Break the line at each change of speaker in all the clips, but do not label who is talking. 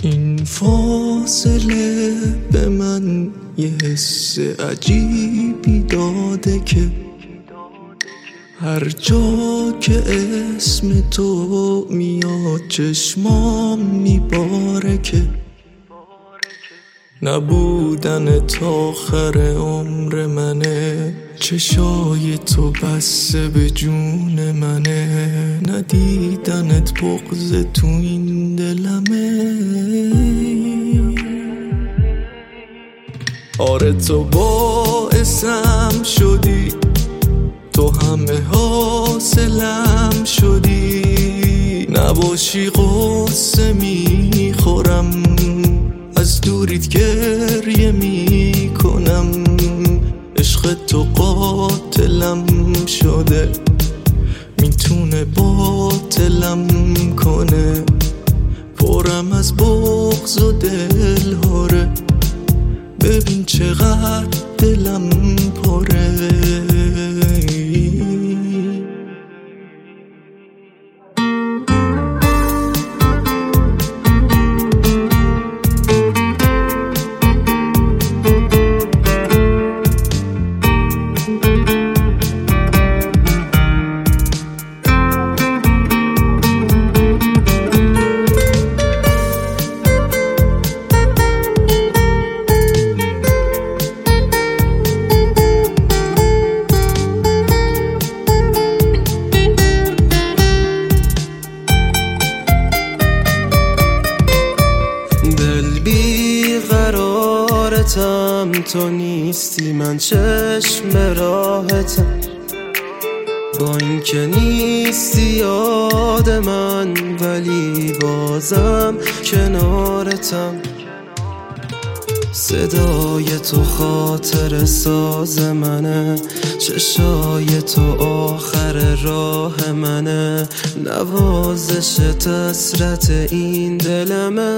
این فاصله به من یه حس عجیبی داده که هر جا که اسم تو میاد چشمام میباره که نبودن تا آخر عمر منه، چشای تو بسته به جون منه، ندیدنت بغض تو این دلمه. آره تو باعثم شدی، تو همه حاصلم شدی، نباشی قصه میخورم، از دوریت گریه میکنم، عشق تو قاتلم شده، میتونه باطلم کنه، پرم از بغض و دلهاره، ببین چقدر دلم پره. تو نیستی من چشم راحتم، با اینکه نیستی یاد من ولی بازم کنارتم. صدای تو خاطر ساز منه، چشای تو آخر راه منه، نوازشت حسرت این دلمه.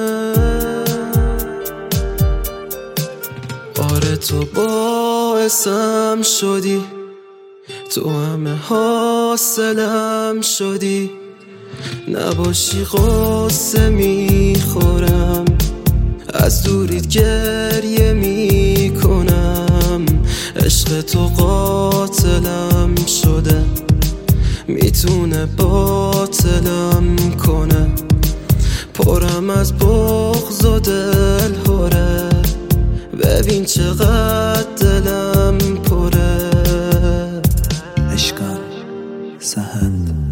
آره تو باعثم شدی، تو همه حاصلم شدی، نباشی قصه میخورم، از دوریت گریه میکنم، عشق تو قاتلم شده، میتونه باطلم کنه، پرم از بغض و دلهوره، ببین چقدر دلم پره.
اشکال سهند